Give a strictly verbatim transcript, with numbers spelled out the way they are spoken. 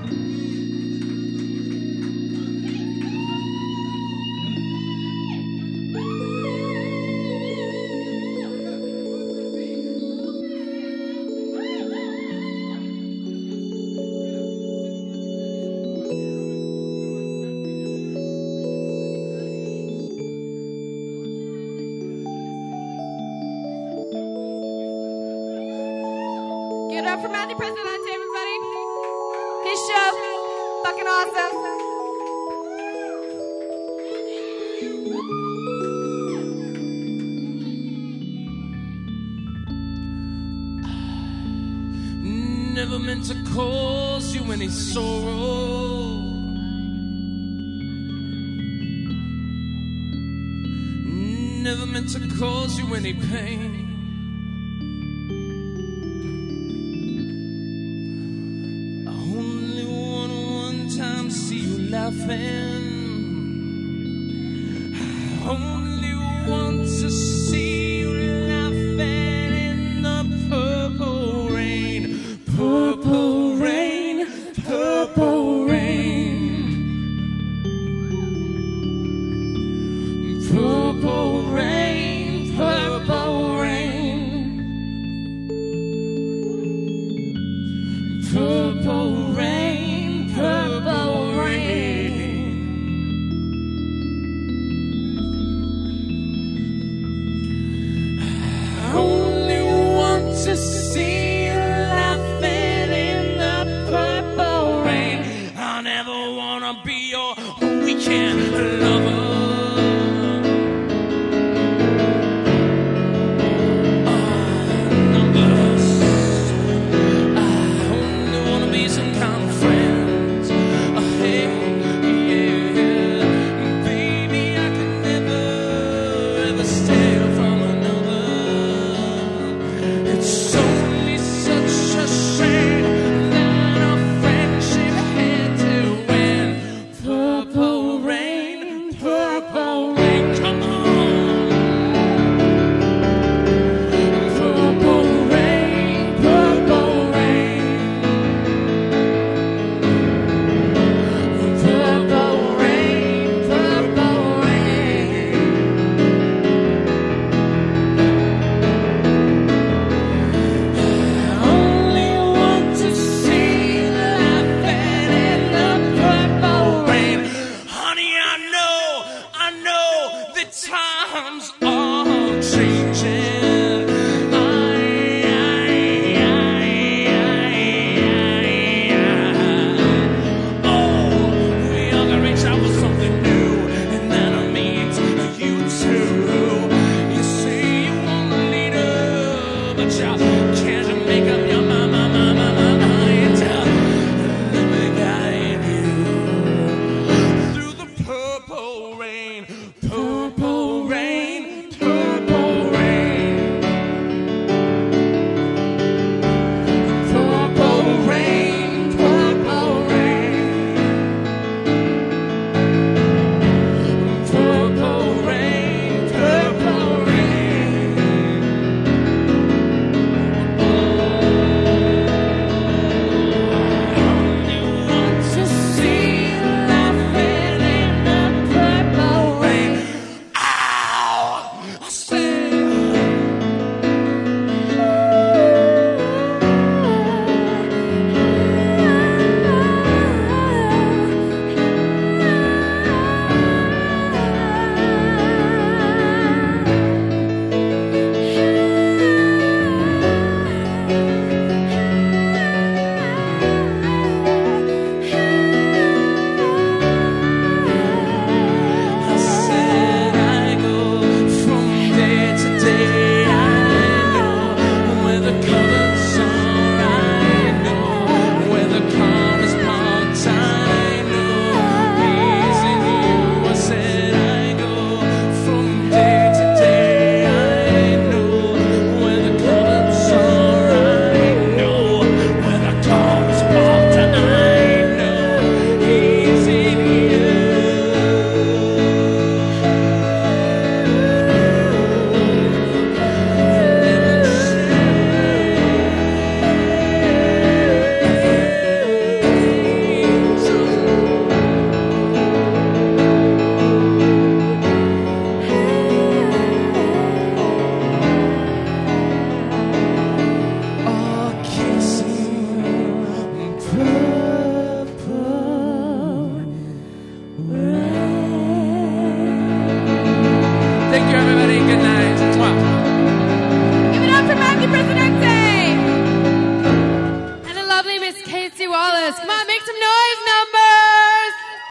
Give it up for Matthew Presidente, everybody. His show, fucking awesome. Never meant to cause you any sorrow. Never meant to cause you any pain. I only want one time to see you laughing. I only want to see you laughing in the purple rain. Purple rain, purple rain. Purple rain, purple rain. Purple rain, purple rain. I only want to see you laughing in the purple rain. I never wanna be your weekend